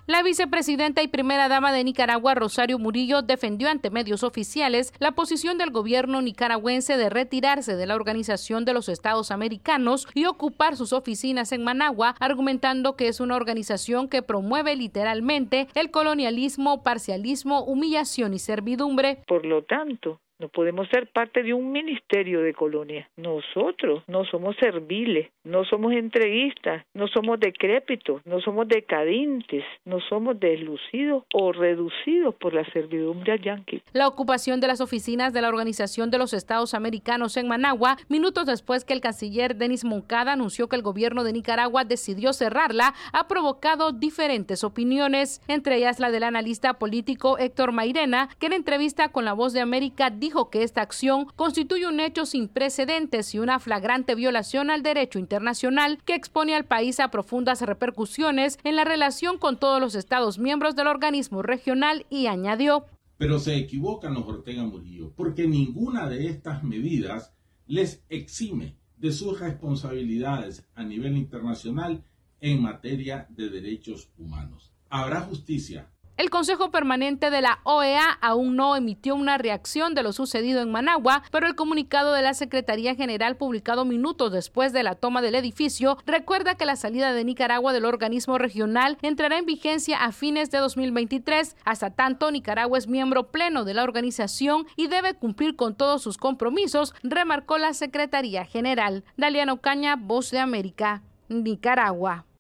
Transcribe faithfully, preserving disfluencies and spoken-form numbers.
La vicepresidenta y primera dama de Nicaragua, Rosario Murillo, defendió ante medios oficiales la posición del gobierno nicaragüense de retirarse de la Organización de los Estados Americanos y ocupar sus oficinas en Managua, argumentando que es una organización que promueve literalmente el colonialismo, parcialismo, humillación y servidumbre. Por lo tanto, no podemos ser parte de un ministerio de colonia. Nosotros no somos serviles, no somos entreguistas, no somos decrépitos, no somos decadentes, no somos deslucidos o reducidos por la servidumbre al yanqui. La ocupación de las oficinas de la Organización de los Estados Americanos en Managua, minutos después que el canciller Denis Moncada anunció que el gobierno de Nicaragua decidió cerrarla, ha provocado diferentes opiniones, entre ellas la del analista político Héctor Mairena, que en entrevista con La Voz de América dijo Dijo que esta acción constituye un hecho sin precedentes y una flagrante violación al derecho internacional que expone al país a profundas repercusiones en la relación con todos los estados miembros del organismo regional y añadió: Pero se equivocan los Ortega Murillo, porque ninguna de estas medidas les exime de sus responsabilidades a nivel internacional en materia de derechos humanos. Habrá justicia. El Consejo Permanente de la O E A aún no emitió una reacción de lo sucedido en Managua, pero el comunicado de la Secretaría General publicado minutos después de la toma del edificio recuerda que la salida de Nicaragua del organismo regional entrará en vigencia a fines de dos mil veintitrés. Hasta tanto, Nicaragua es miembro pleno de la organización y debe cumplir con todos sus compromisos, remarcó la Secretaría General. Daliana Ocaña, Voz de América, Nicaragua.